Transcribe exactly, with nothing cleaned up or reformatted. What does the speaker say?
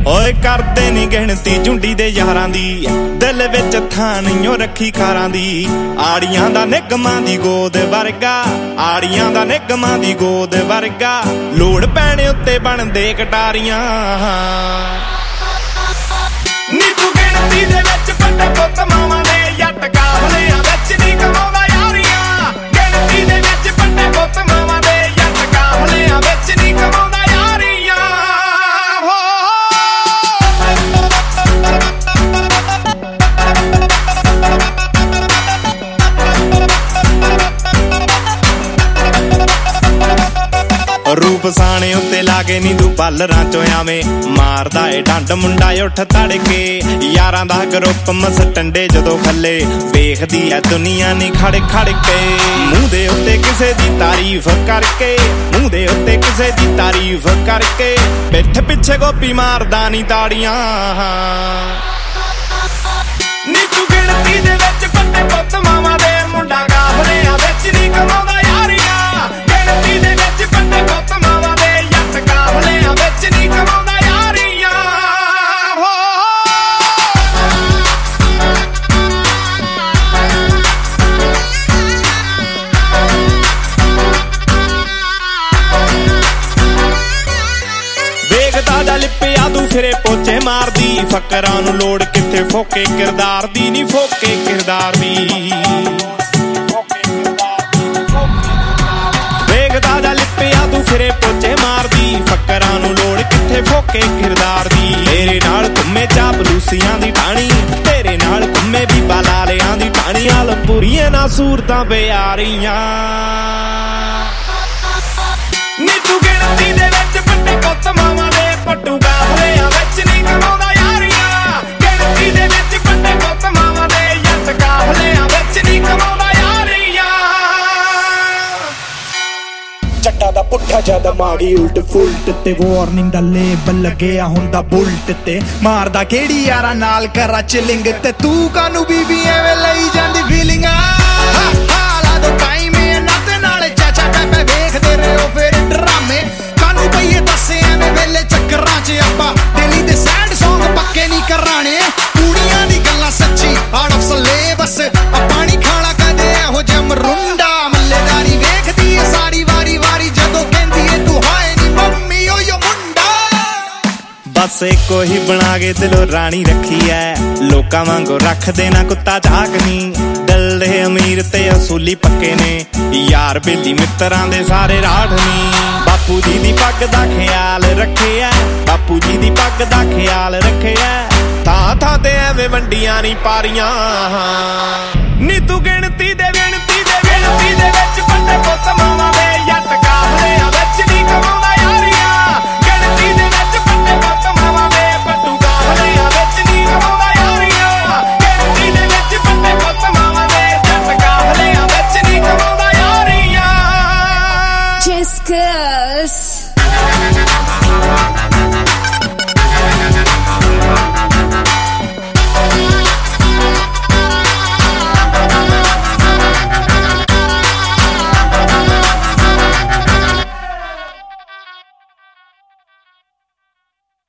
ਓਏ ਕਰਦੇ ਨੀ ਗਿਣਤੀ ਝੁੰਡੀ ਦੇ ਯਾਰਾਂ ਦੀ, ਦਿਲ ਵਿੱਚ ਥਾਂ ਨਹੀਂਓ ਰੱਖੀ ਖਾਰਾਂ ਦੀ। ਆੜੀਆਂ ਦਾ ਨਿਗਮਾਂ ਦੀ ਗੋਦ ਵਰਗਾ, ਆੜੀਆਂ ਦਾ ਨਿਗਮਾਂ ਦੀ ਗੋਦ ਵਰਗਾ, ਲੋੜ ਪੈਣ ਉੱਤੇ ਬਣਦੇ ਕਟਾਰੀਆਂ। ਨੀ ਤੂੰ ਗਿਣਤੀ ਦੇ ਵਿੱਚ ਵੱਡੇ ਪੁੱਤ ਮਾਵਾਂ ਦੇ, ਜੱਟ ਕਾਫਲਿਆਂ ਵਿੱਚ ਨੀ ਕਮਾਉਂਦਾ ਯਾਰੀਆਂ। ਗਿਣਤੀ ਦੇ ਵਿੱਚ ਵੱਡੇ ਪੁੱਤ ਮਾਵਾਂ ਦੇ, ਜੱਟ ਕਾਫਲਿਆਂ ਵਿੱਚ ਨੀ ਕਮਾਉਂਦਾ ਯਾਰੀਆਂ। ਰੂਪ ਸਾਣੇ ਉੱਤੇ ਲਾਗੇ ਨੀ ਤੂੰ ਪਾਲਰਾਂ ਚੋਂ ਆਵੇਂ, ਮਾਰਦਾ ਏ ਡੰਡ ਮੁੰਡਾ ਉੱਠ ਤੜਕੇ। ਯਾਰਾਂ ਦਾ ਗਰੁੱਪ ਮਸ ਟੰਡੇ ਜਦੋਂ ਖੱਲੇ, ਵੇਖਦੀ ਐ ਦੁਨੀਆ ਨੀ ਖੜ ਖੜ ਕੇ। ਮੂੰਹ ਦੇ ਉੱਤੇ ਕਿਸੇ ਦੀ ਤਾਰੀਫ ਕਰਕੇ, ਮੂੰਹ ਦੇ ਉੱਤੇ ਕਿਸੇ ਦੀ ਤਾਰੀਫ ਕਰਕੇ, ਪਿੱਠ ਪਿੱਛੇ ਗੋਪੀ ਮਾਰਦਾ ਨੀ ਤਾੜੀਆਂ। ਨੀ ਤੂੰ ਗਿਣਤੀ ਦੇ ਵਿੱਚ ਵੱਡੇ ਪੁੱਤ ਮਾਵਾਂ ਦੇ, ਮੁੰਡਾ ਕਾਫਲਿਆਂ ਵਿੱਚ ਨੀ ਕਮਾਉਂਦਾ ਯਾਰੀਆਂ। ਗਿਣਤੀ ਦੇ ਵਿੱਚ ਵੱਡੇ ਪੁੱਤ ਮਾਵਾਂ ਦੇ, ਜੱਟ ਕਾਫਲਿਆਂ ਵਿੱਚ ਨੀ ਕਮਾਉਂਦਾ ਯਾਰੀਆਂ। ਵੇਖਦਾ ਜਾ ਲਿਪਿਆ ਤੂੰ ਫਿਰੇ ਪੋਚੇ ਮਾਰਦੀ, ਫਕਰਾਂ ਨੂੰ ਲੋੜ ਕਿੱਥੇ ਫੋਕੇ ਕਿਰਦਾਰ ਦੀ, ਨੀ ਫੋਕੇ ਕਿਰਦਾਰ ਦੀ। ਵੇਖਦਾ ਜਾ ਲਿਪਿਆ ਤੂੰ ਫਿਰੇ ਪੋਚੇ ਮਾਰਦੀ, ਫਕਰਾਂ ਨੂੰ ਲੋੜ ਕਿੱਥੇ ਫੋਕੇ ਕਿਰਦਾਰ ਦੀ। ਤੇਰੇ ਨਾਲ ਘੁੰਮੇ ਚਾਪਲੂਸੀਆਂ ਦੀ ਟਾਣੀ, ਤੇਰੇ ਨਾਲ ਘੁੰਮੇ ਵੀ ਬਾਲਾਲਿਆਂ ਦੀ ਟਾਣੀ। ਆਲਮਪੁਰੀਏ ਨਾ ਸੂਰਤਾਂ ਪਿਆਰੀਆਂ। ਨੀ ਤੂੰ ਗਿਣਤੀ ਦੇ ਵਿੱਚ ਵੱਡੇ ਪੁੱਤ ਮਾਵਾਂ ਦੇ, ਪੱਟੂ ਕਾਫਲਿਆਂ ਵਿੱਚ ਨੀ ਕਮਾਉਂਦਾ ਯਾਰੀਆਂ। ਗਿਣਤੀ ਦੇ ਵਿੱਚ ਵੱਡੇ ਪੁੱਤ ਮਾਵਾਂ ਦੇ, ਜੱਟ ਕਾਫਲਿਆਂ ਵਿੱਚ ਨੀ ਕਮਾਉਂਦਾ ਯਾਰੀਆਂ। ਜੱਟਾਂ ਦਾ ਪੁੱਠਾ ਜਿਆਦਾ ਮਾੜੀ ਉਲਟ ਫੁਲਟ ਤੇ, ਵਾਰਨਿੰਗ ਦਾ ਲੇਬਲ ਲੱਗਿਆ ਹੁੰਦਾ ਬੁਲਟ ਤੇ। ਮਾਰਦਾ ਕਿਹੜੀ ਯਾਰਾਂ ਨਾਲ ਕਰਾ ਚਿਲਿੰਗ ਤੇ, ਤੂੰ ਕਾਨੂੰ ਬੀਬੀ ਐਵੇਂ ਲਈ ਜਾਂਦੀ ਫੀਲਿੰਗਾਂ। ਹਾਲਾ ਦੋ ਟਾਈਮ ਇਹਨਾਂ ਤੇ ਨਾਲੇ ਚਾਚਾ ਪੈਪੇ ਵੇਖਦੇ ਰਹੋ ਫਿਰ ਡਰਾਮੇ। ਕਾਨੂੰ ਪਈਏ ਦੱਸੇ ਐਵੇਂ ਵੇਲੇ ਚੱਕਰਾਂ ਚ, ਆਪਾਂ ਡੇਲੀ ਦੇ ਸੈਡ ਸੌਂਗ ਪੱਕੇ ਨਹੀਂ ਕਰਾਣੇ। ਕੁੜੀਆਂ ਦੀ ਗੱਲਾਂ ਸੱਚੀ ਆਊਟ ਆਫ ਸਿਲੇਬਸ, ਆਪਾਂ ਨੀ ਖਾਣਾ ਕਦੇ ਇਹੋ ਜਿਹਾ ਮਰੁੰਡਾ। ਮੱਲੇਦਾਰੀ ਵੇਖਦੀ ਏ ਸਾਰੀ ਵਾਰੀ ਵਾਰੀ, ਜਦੋਂ ਕਹਿੰਦੀ ਏ ਤੂੰ ਹਾਏ ਨੀ ਮੰਮੀ ਓ ਯੋ ਮੁੰਡਾ। ਬਸ ਇੱਕੋ ਹੀ ਬਣਾ ਕੇ ਦਿਲੋਂ ਰਾਣੀ ਰੱਖੀ ਐ, ਲੋਕਾਂ ਵਾਂਗੂ ਰੱਖਦੇ ਨਾ ਕੁੱਤਾ ਝਾਕ ਨੀ। ਦਿਲ ਦੇ ਅਮੀਰ ਤੇ ਅਸੂਲੀ ਪੱਕੇ ਨੇ, ਯਾਰ ਬੇਲੀ ਮਿੱਤਰਾਂ ਦੇ ਸਾਰੇ ਰਾਠ ਨੀ। ਬਾਪੂ ਜੀ ਦੀ ਪੱਗ ਦਾ ਖਿਆਲ ਰੱਖਿਆ, ਬਾਪੂ ਜੀ ਦੀ ਪੱਗ ਦਾ ਖਿਆਲ ਰੱਖਿਆ। ਥਾਂ ਥਾਂ ਤੇ ਐਵੇਂ ਵੰਡੀਆਂ ਨੀ ਪਾਰੀਆਂ। ਨੀ ਤੂੰ ਗਿਣਤੀ ਦੇ